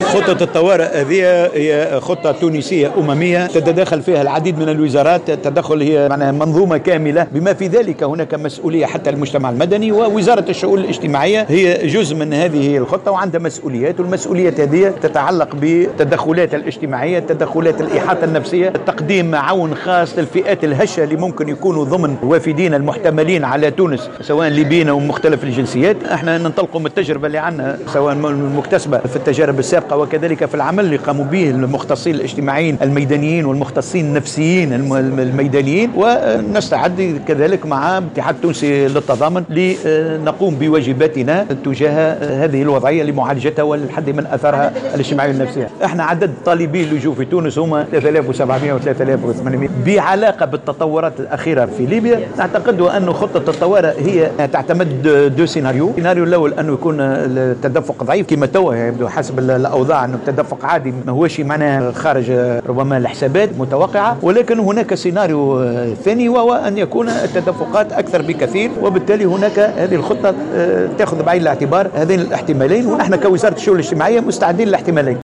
خطة الطوارئ هذه هي خطة تونسية أممية تتداخل فيها العديد من الوزارات. التدخل هي معناها منظومة كاملة، بما في ذلك هناك مسؤولية حتى المجتمع المدني، ووزارة الشؤون الاجتماعية هي جزء من هذه الخطة وعندها مسؤوليات، والمسؤوليات هذه تتعلق بالتدخلات الاجتماعية، التدخلات الإحاطة النفسية، تقديم عون خاص للفئات الهشة اللي ممكن يكونوا ضمن وافدين المحتملين على تونس سواء ليبيين أو مختلف الجنسيات. احنا ننطلقوا من التجربة اللي عندنا سواء مكتسبة في التجارب السابقة وكذلك في العمل اللي قاموا به المختصين الاجتماعيين الميدانيين والمختصين النفسيين الميدانيين، ونستعد كذلك مع الاتحاد التونسي للتضامن لنقوم بواجباتنا تجاه هذه الوضعية لمعالجتها والحد من أثرها الاجتماعي والنفسي. احنا عدد طالبي اللجوء في تونس هم 3700 و 3800 بعلاقة بالتطورات الأخيرة في ليبيا. نعتقد أن خطة الطوارئ هي تعتمد دو سيناريو. السيناريو الأول أنه يكون التدفق ضعيف كما توا يبدو حسب الأوضاع أنه التدفق عادي ما هوش معناه خارج ربما الحسابات متوقعة، ولكن هناك سيناريو ثاني وهو أن يكون التدفقات أكثر بكثير، وبالتالي هناك هذه الخطة تأخذ بعين الاعتبار هذين الاحتمالين، ونحن كوزارة الشؤون الاجتماعية مستعدين للاحتمالين.